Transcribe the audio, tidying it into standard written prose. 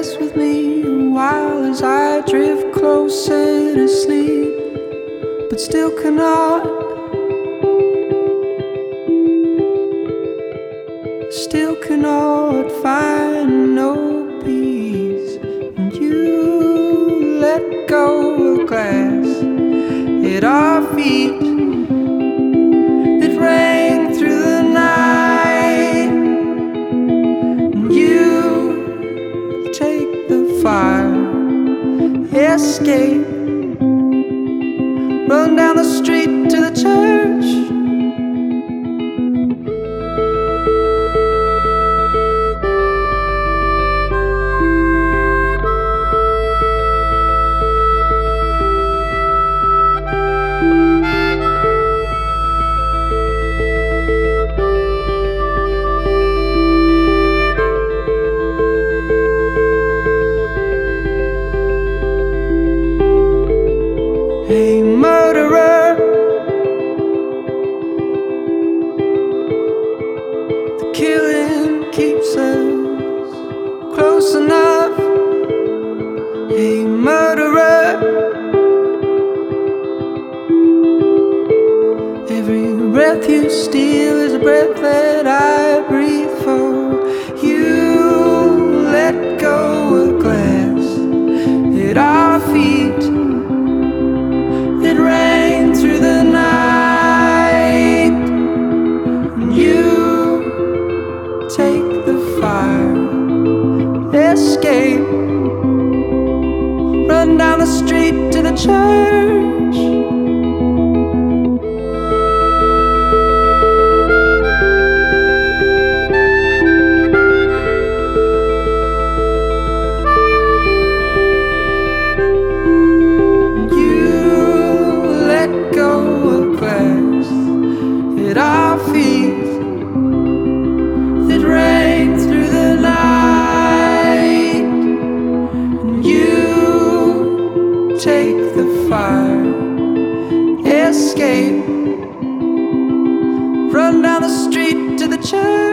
rest with me a while as I drift closer to sleep, but still cannot find no peace. And you let go of glass at our feet that rang through the night. And you take the fire, escape, run down the street to the church. Hey, murderer, the killing keeps us close enough. Hey, murderer, every breath you steal is a breath that I breathe for you. Let go of glass at our feet that rang through the night. And you take the fire, escape, run down the street to the church. At our feet that rang through the night. And you take the fire, escape, run down the street to the church.